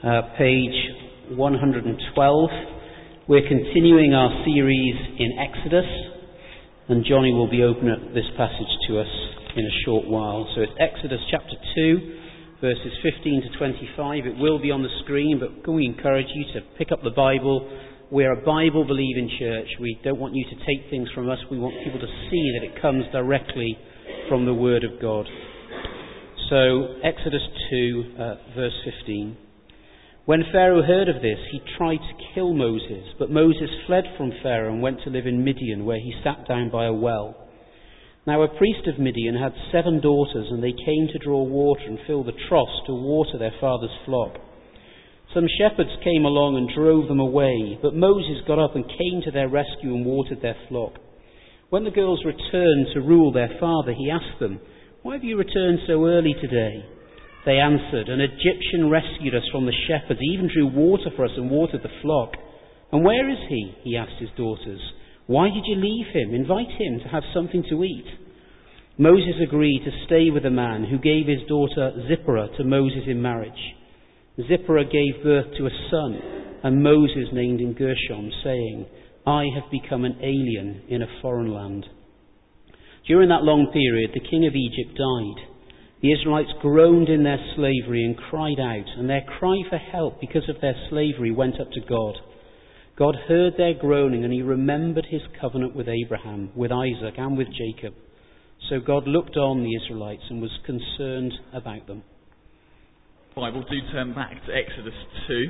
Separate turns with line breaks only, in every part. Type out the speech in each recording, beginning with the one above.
page 112. We're continuing our series in Exodus, and Johnny will be opening up this passage to us in a short while. So it's Exodus chapter 2, verses 15 to 25. It will be on the screen, but we encourage you to pick up the Bible. We're a Bible-believing church. We don't want you to take things from us. We want people to see that it comes directly from the Word of God. So, Exodus 2, verse 15. When Pharaoh heard of this, he tried to kill Moses, but Moses fled from Pharaoh and went to live in Midian, where he sat down by a well. Now a priest of Midian had 7 daughters, and they came to draw water and fill the troughs to water their father's flock. Some shepherds came along and drove them away, but Moses got up and came to their rescue and watered their flock. When the girls returned to rule their father, he asked them, "Why have you returned so early today?" They answered, "An Egyptian rescued us from the shepherds. He even drew water for us and watered the flock." "And where is he?" he asked his daughters. "Why did you leave him? Invite him to have something to eat." Moses agreed to stay with the man who gave his daughter Zipporah to Moses in marriage. Zipporah gave birth to a son, and Moses named him Gershom, saying, "I have become an alien in a foreign land." During that long period, the king of Egypt died. The Israelites groaned in their slavery and cried out, and their cry for help because of their slavery went up to God. God heard their groaning, and he remembered his covenant with Abraham, with Isaac, and with Jacob. So God looked on the Israelites and was concerned about them.
Bible, do turn back to Exodus 2,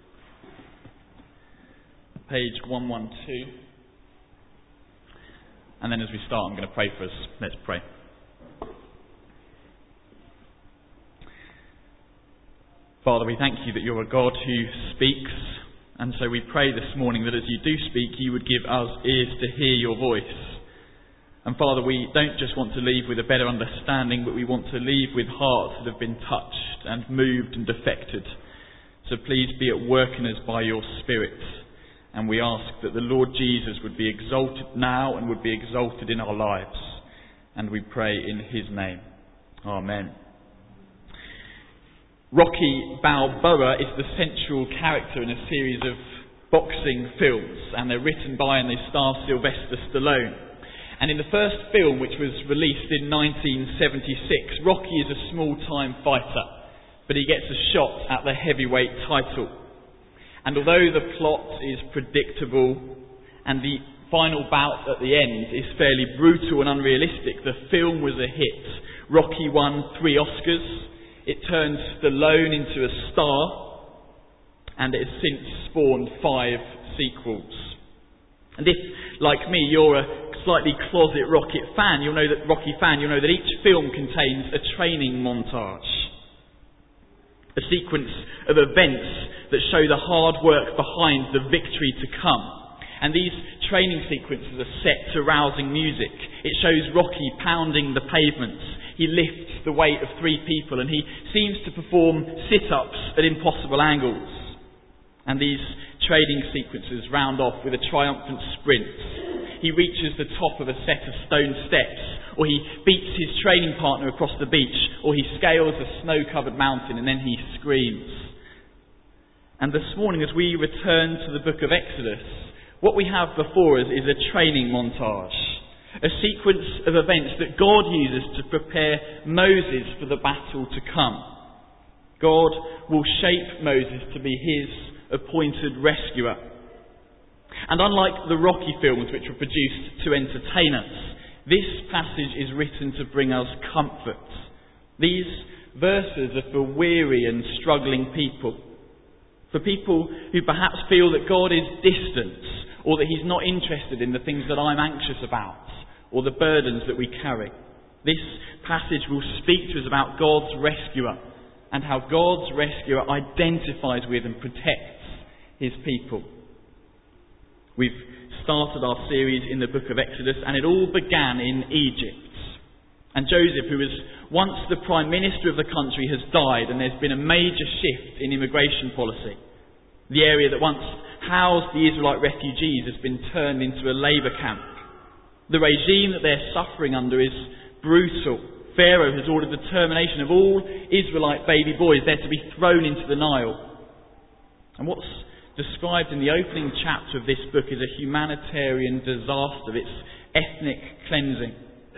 page 112. And then as we start, I'm going to pray for us. Let's pray. Father, we thank you that you're a God who speaks, and so we pray this morning that as you do speak, you would give us ears to hear your voice. And Father, we don't just want to leave with a better understanding, but we want to leave with hearts that have been touched and moved and affected. So please be at work in us by your Spirit. And we ask that the Lord Jesus would be exalted now and would be exalted in our lives. And we pray in his name. Amen. Rocky Balboa is the central character in a series of boxing films, and they're written by and they star Sylvester Stallone. And in the first film, which was released in 1976, Rocky is a small-time fighter, but he gets a shot at the heavyweight title. And although the plot is predictable and the final bout at the end is fairly brutal and unrealistic, the film was a hit. Rocky won 3 Oscars. It turned Stallone into a star, and it has since spawned 5 sequels. And if, like me, you're a slightly closet Rocky fan, you'll know that each film contains a training montage, a sequence of events that show the hard work behind the victory to come. And these training sequences are set to rousing music. It shows Rocky pounding the pavements. He lifts the weight of 3 people, and he seems to perform sit-ups at impossible angles. And these training sequences round off with a triumphant sprint. He reaches the top of a set of stone steps, or he beats his training partner across the beach, or he scales a snow-covered mountain and then he screams. And this morning, as we return to the book of Exodus, what we have before us is a training montage. A sequence of events that God uses to prepare Moses for the battle to come. God will shape Moses to be his appointed rescuer. And unlike the Rocky films, which were produced to entertain us, this passage is written to bring us comfort. These verses are for weary and struggling people. For people who perhaps feel that God is distant, or that he's not interested in the things that I'm anxious about, or the burdens that we carry. This passage will speak to us about God's rescuer, and how God's rescuer identifies with and protects his people. We've started our series in the book of Exodus, and it all began in Egypt. And Joseph, who was once the Prime Minister of the country, has died, and there's been a major shift in immigration policy. The area that once housed the Israelite refugees has been turned into a labour camp. The regime that they're suffering under is brutal. Pharaoh has ordered the termination of all Israelite baby boys. They're to be thrown into the Nile. And what's described in the opening chapter of this book is a humanitarian disaster. It's ethnic cleansing.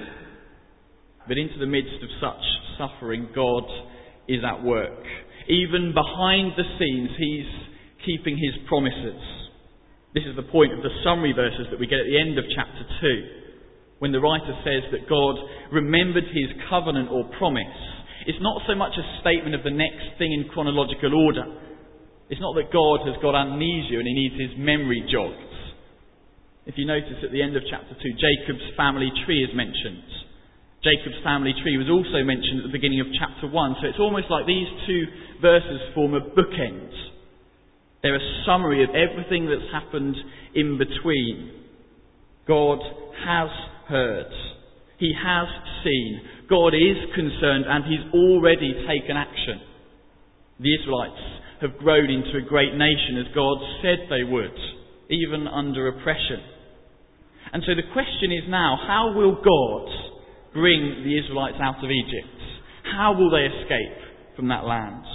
But into the midst of such suffering, God is at work. Even behind the scenes, He's keeping His promises. This is the point of the summary verses that we get at the end of chapter 2, when the writer says that God remembered His covenant or promise. It's not so much a statement of the next thing in chronological order. It's not that God has got amnesia and He needs His memory jogged. If you notice at the end of chapter 2, Jacob's family tree is mentioned. Jacob's family tree was also mentioned at the beginning of chapter 1. So it's almost like these two verses form a bookend. They're a summary of everything that's happened in between. God has heard. He has seen. God is concerned and He's already taken action. The Israelites have grown into a great nation as God said they would, even under oppression. And so the question is now, how will God bring the Israelites out of Egypt? How will they escape from that land?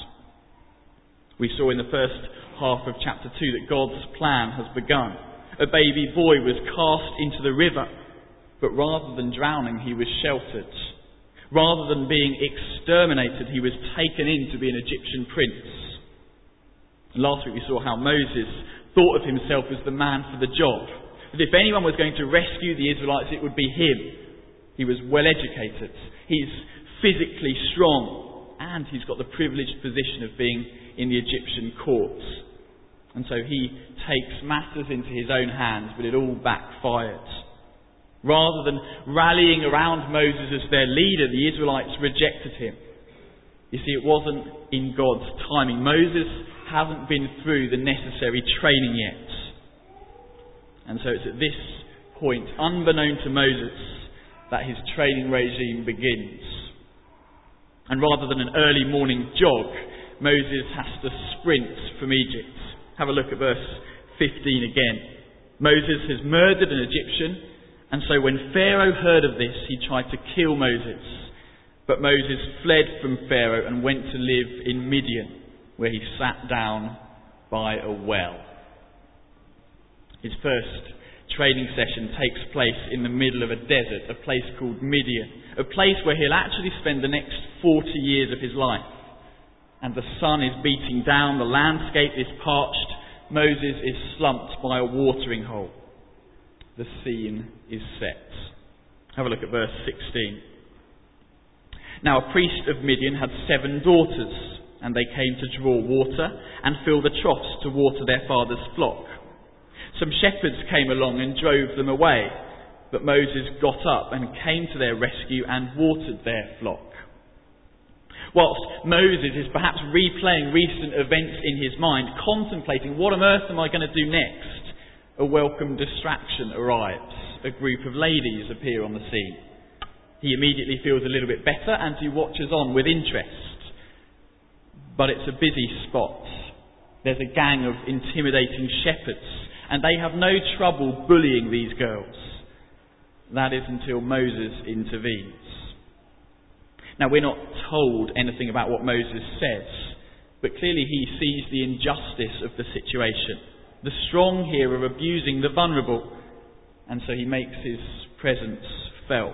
We saw in the first half of chapter 2 that God's plan has begun. A baby boy was cast into the river, but rather than drowning, he was sheltered. Rather than being exterminated, he was taken in to be an Egyptian prince. And last week we saw how Moses thought of himself as the man for the job. That if anyone was going to rescue the Israelites, it would be him. He was well educated, he's physically strong, and he's got the privileged position of being in the Egyptian courts. And so he takes matters into his own hands, but it all backfired. Rather than rallying around Moses as their leader, the Israelites rejected him. You see, it wasn't in God's timing. Moses hasn't been through the necessary training yet. And so it's at this point, unbeknown to Moses, that his training regime begins. And rather than an early morning jog, Moses has to sprint from Egypt. Have a look at verse 15 again. Moses has murdered an Egyptian, and so when Pharaoh heard of this, he tried to kill Moses. But Moses fled from Pharaoh and went to live in Midian, where he sat down by a well. His first training session takes place in the middle of a desert, a place called Midian, a place where he'll actually spend the next 40 years of his life. And the sun is beating down, the landscape is parched, Moses is slumped by a watering hole. The scene is set. Have a look at verse 16. Now a priest of Midian had 7 daughters, and they came to draw water and fill the troughs to water their father's flock. Some shepherds came along and drove them away, but Moses got up and came to their rescue and watered their flock. Whilst Moses is perhaps replaying recent events in his mind, contemplating what on earth am I going to do next, a welcome distraction arrives. A group of ladies appear on the scene. He immediately feels a little bit better and he watches on with interest. But it's a busy spot. There's a gang of intimidating shepherds, and they have no trouble bullying these girls. That is until Moses intervenes. Now, we're not told anything about what Moses says, but clearly he sees the injustice of the situation. The strong here are abusing the vulnerable, and so he makes his presence felt.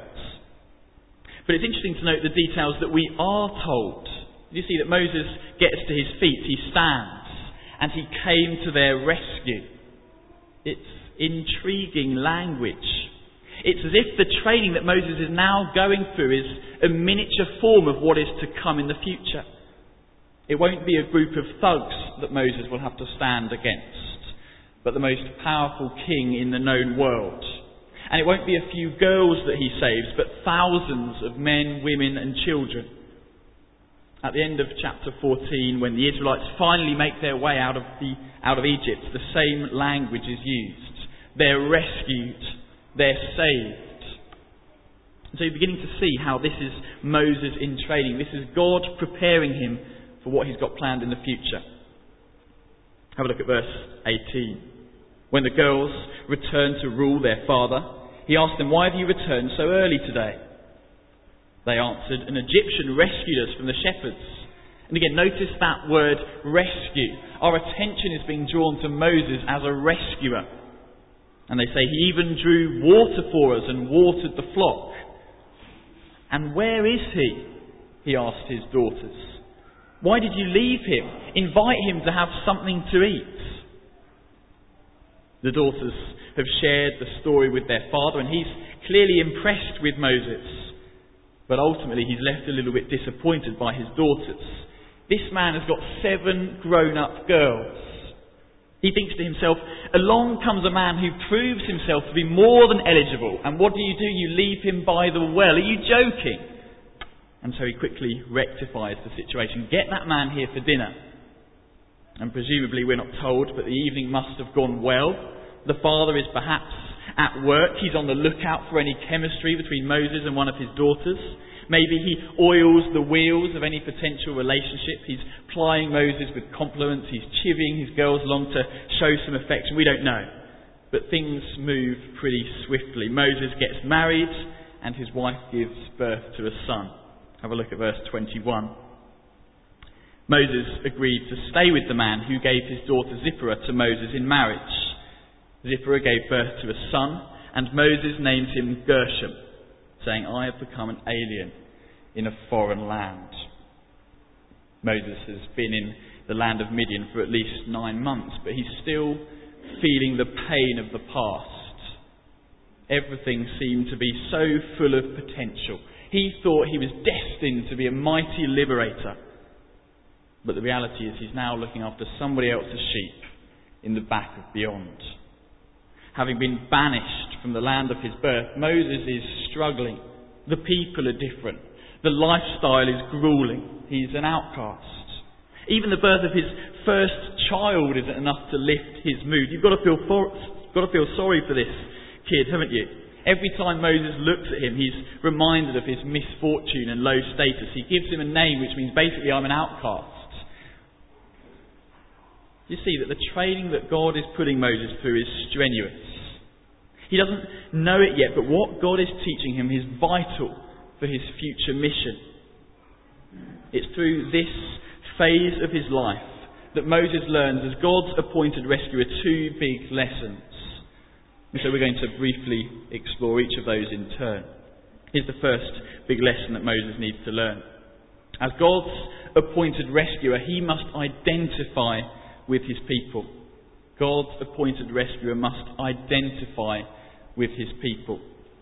But it's interesting to note the details that we are told. You see that Moses gets to his feet, he stands, and he came to their rescue. It's intriguing language. It's as if the training that Moses is now going through is a miniature form of what is to come in the future. It won't be a group of thugs that Moses will have to stand against, but the most powerful king in the known world. And it won't be a few girls that he saves, but thousands of men, women and children. At the end of chapter 14, when the Israelites finally make their way out of Egypt, the same language is used. They're rescued. They're saved. And so you're beginning to see how this is Moses in training. This is God preparing him for what he's got planned in the future. Have a look at verse 18. When the girls returned to rule their father, he asked them, "Why have you returned so early today?" They answered, "An Egyptian rescued us from the shepherds, And again, notice that word rescue. Our attention is being drawn to Moses as a rescuer. And they say he even drew water for us and watered the flock. And where is he? He asked his daughters. Why did you leave him? Invite him to have something to eat. The daughters have shared the story with their father, and he's clearly impressed with Moses. But ultimately he's left a little bit disappointed by his daughters. This man has got 7 grown-up girls. He thinks to himself, along comes a man who proves himself to be more than eligible. And what do? You leave him by the well. Are you joking? And so he quickly rectifies the situation. Get that man here for dinner. And presumably we're not told, but the evening must have gone well. The father is perhaps at work. He's on the lookout for any chemistry between Moses and one of his daughters. Maybe he oils the wheels of any potential relationship. He's plying Moses with compliments. He's chivying his girls along to show some affection. We don't know. But things move pretty swiftly. Moses gets married and his wife gives birth to a son. Have a look at verse 21. Moses agreed to stay with the man who gave his daughter Zipporah to Moses in marriage. Zipporah gave birth to a son, and Moses named him Gershom, saying, I have become an alien in a foreign land. Moses has been in the land of Midian for at least 9 months, but he's still feeling the pain of the past. Everything seemed to be so full of potential. He thought he was destined to be a mighty liberator. But the reality is he's now looking after somebody else's sheep in the back of beyond. Having been banished from the land of his birth, Moses is struggling. The people are different. The lifestyle is grueling. He's an outcast. Even the birth of his first child isn't enough to lift his mood. You've got to feel sorry for this kid, haven't you? Every time Moses looks at him, he's reminded of his misfortune and low status. He gives him a name which means basically I'm an outcast. You see that the training that God is putting Moses through is strenuous. He doesn't know it yet, but what God is teaching him is vital for his future mission. It's through this phase of his life that Moses learns, as God's appointed rescuer, 2 big lessons. And so we're going to briefly explore each of those in turn. Here's the first big lesson that Moses needs to learn. As God's appointed rescuer, he must identify with his people. God's appointed rescuer must identify with his people.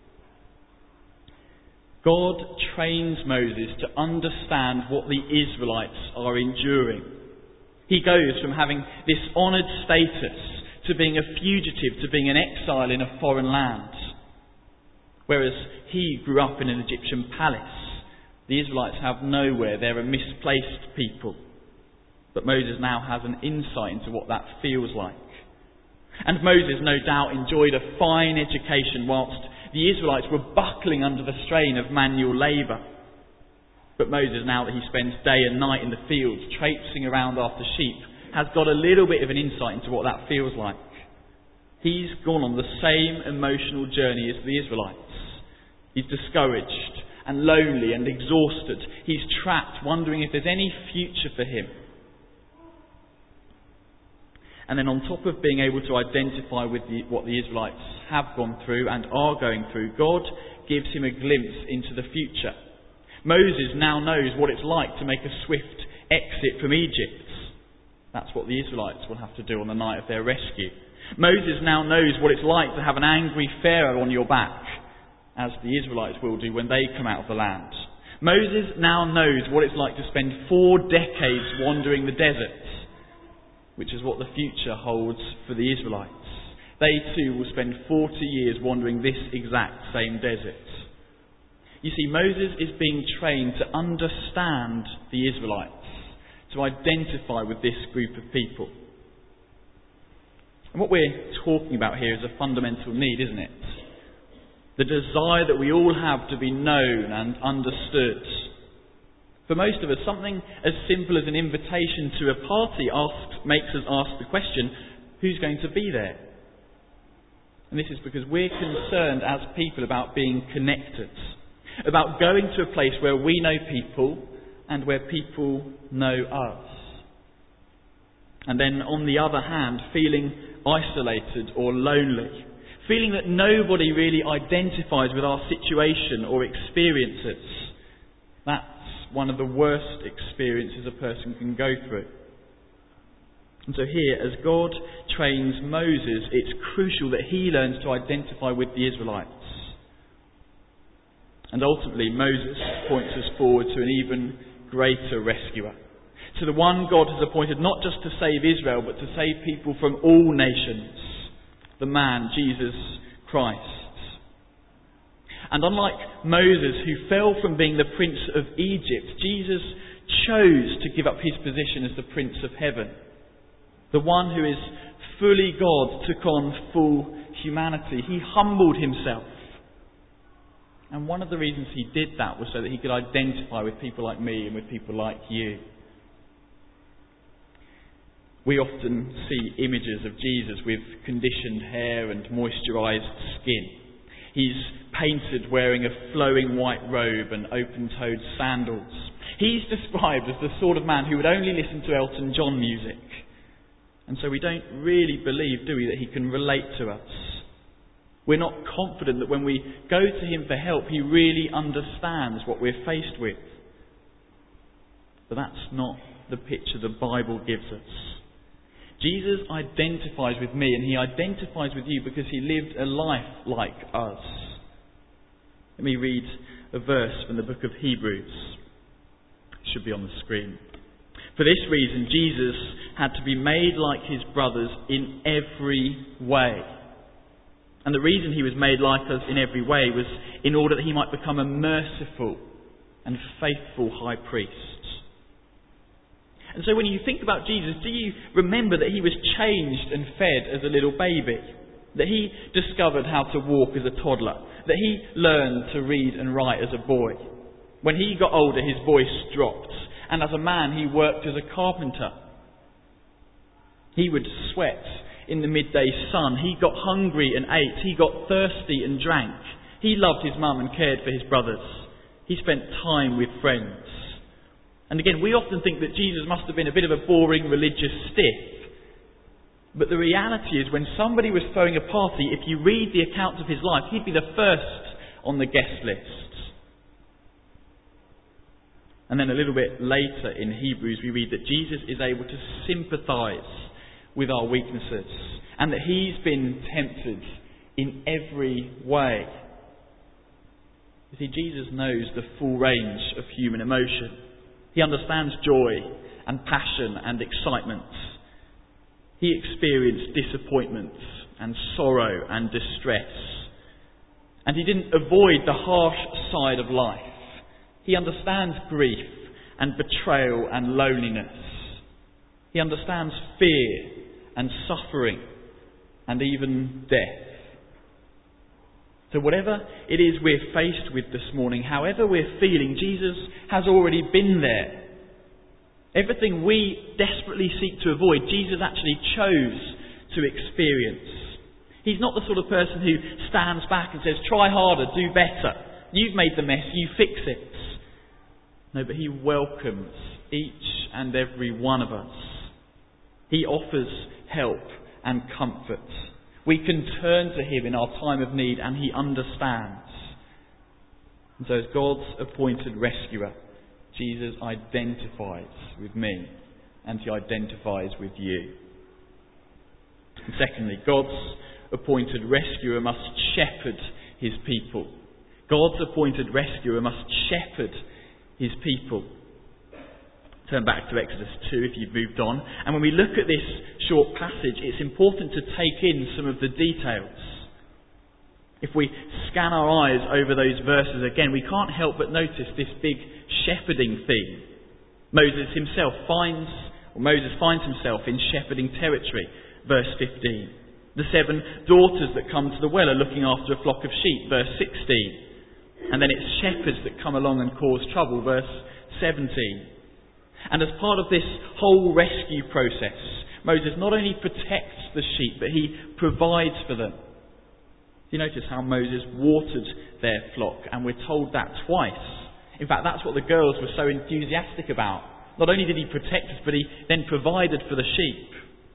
God trains Moses to understand what the Israelites are enduring. He goes from having this honoured status to being a fugitive, to being an exile in a foreign land. Whereas he grew up in an Egyptian palace, the Israelites have nowhere. They're a misplaced people. But Moses now has an insight into what that feels like. And Moses no doubt enjoyed a fine education whilst the Israelites were buckling under the strain of manual labour. But Moses, now that he spends day and night in the fields traipsing around after sheep, has got a little bit of an insight into what that feels like. He's gone on the same emotional journey as the Israelites. He's discouraged and lonely and exhausted. He's trapped, wondering if there's any future for him. And then on top of being able to identify with what the Israelites have gone through and are going through, God gives him a glimpse into the future. Moses now knows what it's like to make a swift exit from Egypt. That's what the Israelites will have to do on the night of their rescue. Moses now knows what it's like to have an angry Pharaoh on your back, as the Israelites will do when they come out of the land. Moses now knows what it's like to spend 4 decades wandering the deserts, which is what the future holds for the Israelites. They too will spend 40 years wandering this exact same desert. You see, Moses is being trained to understand the Israelites, to identify with this group of people. And what we're talking about here is a fundamental need, isn't it? The desire that we all have to be known and understood. For most of us, something as simple as an invitation to a party makes us ask the question, who's going to be there? And this is because we're concerned as people about being connected, about going to a place where we know people, and where people know us. And then on the other hand, feeling isolated or lonely, feeling that nobody really identifies with our situation or experiences. That's one of the worst experiences a person can go through. And so here, as God trains Moses, it's crucial that he learns to identify with the Israelites. And ultimately, Moses points us forward to an even greater rescuer. To the one God has appointed not just to save Israel, but to save people from all nations. The man, Jesus Christ. And unlike Moses, who fell from being the Prince of Egypt, Jesus chose to give up his position as the Prince of Heaven. The one who is fully God took on full humanity. He humbled himself. And one of the reasons he did that was so that he could identify with people like me and with people like you. We often see images of Jesus with conditioned hair and moisturised skin. He's painted wearing a flowing white robe and open-toed sandals. He's described as the sort of man who would only listen to Elton John music. And so we don't really believe, do we, that he can relate to us. We're not confident that when we go to him for help, he really understands what we're faced with. But that's not the picture the Bible gives us. Jesus identifies with me, and he identifies with you because he lived a life like us. Let me read a verse from the book of Hebrews. It should be on the screen. For this reason, Jesus had to be made like his brothers in every way. And the reason he was made like us in every way was in order that he might become a merciful and faithful high priest. And so when you think about Jesus, do you remember that he was changed and fed as a little baby? That he discovered how to walk as a toddler? That he learned to read and write as a boy? When he got older, his voice dropped. And as a man, he worked as a carpenter. He would sweat in the midday sun. He got hungry and ate. He got thirsty and drank. He loved his mum and cared for his brothers. He spent time with friends. And again, we often think that Jesus must have been a bit of a boring religious stiff. But the reality is, when somebody was throwing a party, if you read the accounts of his life, he'd be the first on the guest list. And then a little bit later in Hebrews, we read that Jesus is able to sympathise with our weaknesses, and that he's been tempted in every way. You see, Jesus knows the full range of human emotion. He understands joy and passion and excitement. He experienced disappointment and sorrow and distress. And he didn't avoid the harsh side of life. He understands grief and betrayal and loneliness. He understands fear and suffering and even death. So whatever it is we're faced with this morning, however we're feeling, Jesus has already been there. Everything we desperately seek to avoid, Jesus actually chose to experience. He's not the sort of person who stands back and says, try harder, do better. You've made the mess, you fix it. No, but he welcomes each and every one of us. He offers help and comfort. We can turn to him in our time of need, and he understands. And so as God's appointed rescuer, Jesus identifies with me, and he identifies with you. And secondly, God's appointed rescuer must shepherd his people. God's appointed rescuer must shepherd his people. Turn back to Exodus 2 if you've moved on. And when we look at this short passage, it's important to take in some of the details. If we scan our eyes over those verses again, we can't help but notice this big shepherding theme. Moses finds himself in shepherding territory, verse 15. The 7 daughters that come to the well are looking after a flock of sheep, verse 16. And then it's shepherds that come along and cause trouble, verse 17. And as part of this whole rescue process, Moses not only protects the sheep, but he provides for them. You notice how Moses watered their flock, and we're told that twice In fact, that's what the girls were so enthusiastic about. Not only did he protect us, but he then provided for the sheep.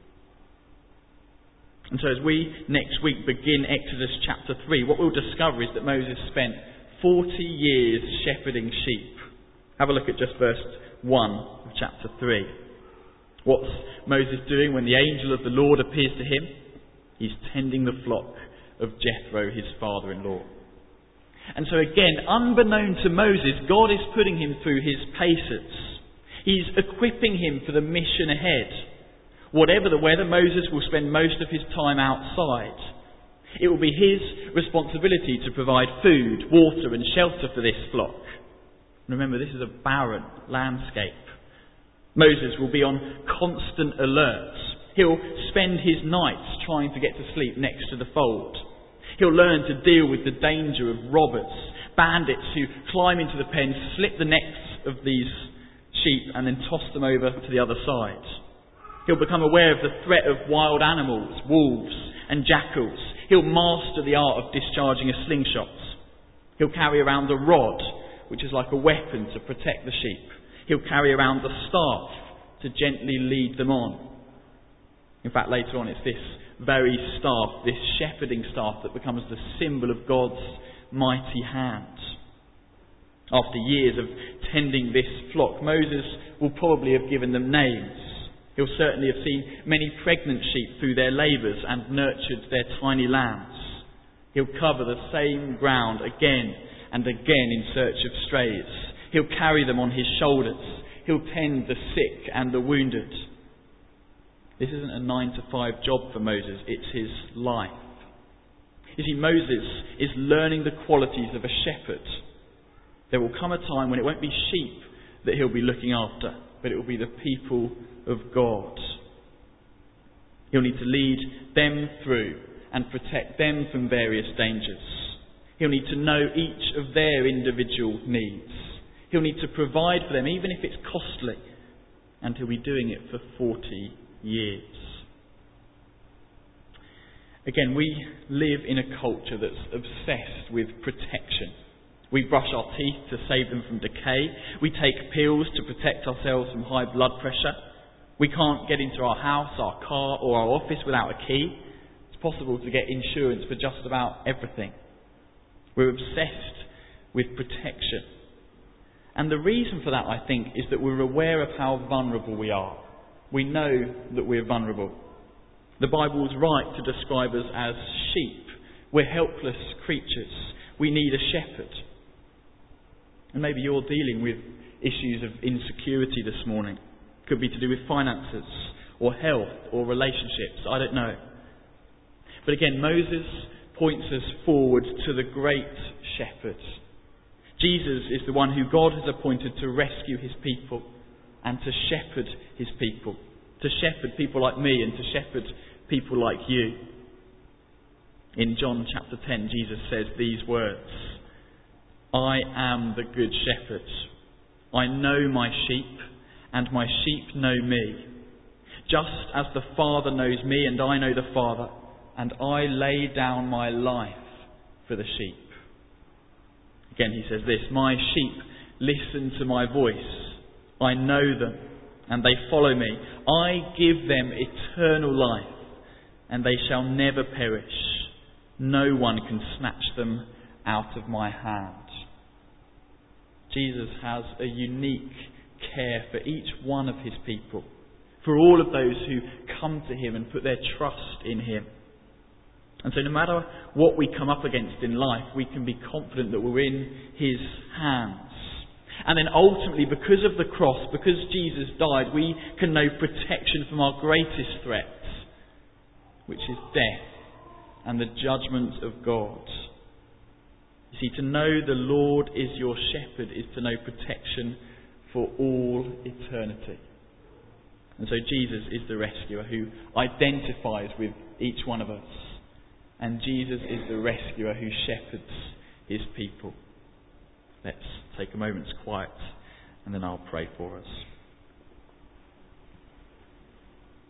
And so as we next week begin Exodus chapter 3, what we'll discover is that Moses spent 40 years shepherding sheep. Have a look at just verse 1 of chapter 3. What's Moses doing when the angel of the Lord appears to him? He's tending the flock of Jethro, his father-in-law. And so again, unbeknown to Moses, God is putting him through his paces. He's equipping him for the mission ahead. Whatever the weather, Moses will spend most of his time outside. It will be his responsibility to provide food, water and shelter for this flock. Remember, this is a barren landscape. Moses will be on constant alert. He'll spend his nights trying to get to sleep next to the fold. He'll learn to deal with the danger of robbers, bandits who climb into the pen, slip the necks of these sheep and then toss them over to the other side. He'll become aware of the threat of wild animals, wolves and jackals. He'll master the art of discharging a slingshot. He'll carry around a rod, which is like a weapon to protect the sheep. He'll carry around the staff to gently lead them on. In fact, later on it's this very staff, this shepherding staff, that becomes the symbol of God's mighty hand. After years of tending this flock, Moses will probably have given them names. He'll certainly have seen many pregnant sheep through their labours and nurtured their tiny lambs. He'll cover the same ground again and again in search of strays. He'll carry them on his shoulders. He'll tend the sick and the wounded. This isn't a 9-to-5 job for Moses, it's his life. You see, Moses is learning the qualities of a shepherd. There will come a time when it won't be sheep that he'll be looking after, but it will be the people of God. He'll need to lead them through and protect them from various dangers. He'll need to know each of their individual needs. He'll need to provide for them, even if it's costly. And he'll be doing it for 40 years. Again, we live in a culture that's obsessed with protection. We brush our teeth to save them from decay. We take pills to protect ourselves from high blood pressure. We can't get into our house, our car or our office without a key. It's possible to get insurance for just about everything. We're obsessed with protection. And the reason for that, I think, is that we're aware of how vulnerable we are. We know that we're vulnerable. The Bible is right to describe us as sheep. We're helpless creatures. We need a shepherd. And maybe you're dealing with issues of insecurity this morning. Could be to do with finances or health or relationships. I don't know. But again, Moses points us forward to the great shepherd. Jesus is the one who God has appointed to rescue his people and to shepherd his people. To shepherd people like me and to shepherd people like you. In John chapter 10, Jesus says these words, "I am the good shepherd. I know my sheep, and my sheep know me. Just as the Father knows me, and I know the Father, and I lay down my life for the sheep." Again, he says this, "My sheep listen to my voice. I know them, and they follow me. I give them eternal life, and they shall never perish. No one can snatch them out of my hand." Jesus has a unique care for each one of his people, for all of those who come to him and put their trust in him. And so no matter what we come up against in life, we can be confident that we're in his hands. And then ultimately, because of the cross, because Jesus died, we can know protection from our greatest threat, which is death and the judgment of God. You see, to know the Lord is your shepherd is to know protection for all eternity. And so Jesus is the rescuer who identifies with each one of us. And Jesus is the rescuer who shepherds his people. Let's take a moment's quiet and then I'll pray for us.